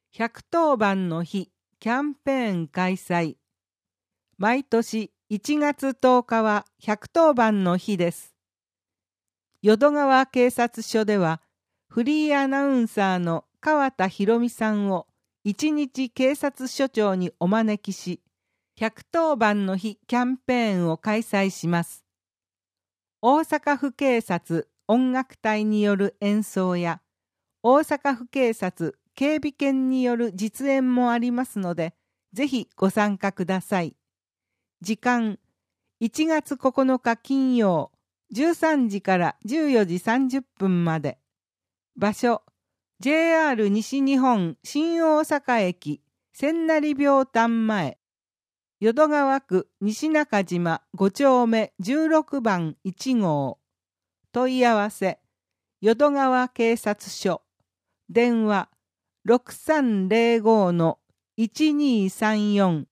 110番の日キャンペーン開催。毎年1月10日は110番の日です。淀川警察署ではフリーアナウンサーの川田博美さんを一日警察署長にお招きし、110番の日キャンペーンを開催します。大阪府警察音楽隊による演奏や大阪府警察警備犬による実演もありますので、ぜひご参加ください。時間、1月9日金曜、13時から14時30分まで。場所、JR 西日本新大阪駅千成秒丹前。淀川区西中島5丁目16番1号。問い合わせ、淀川警察署。電話、6305-1234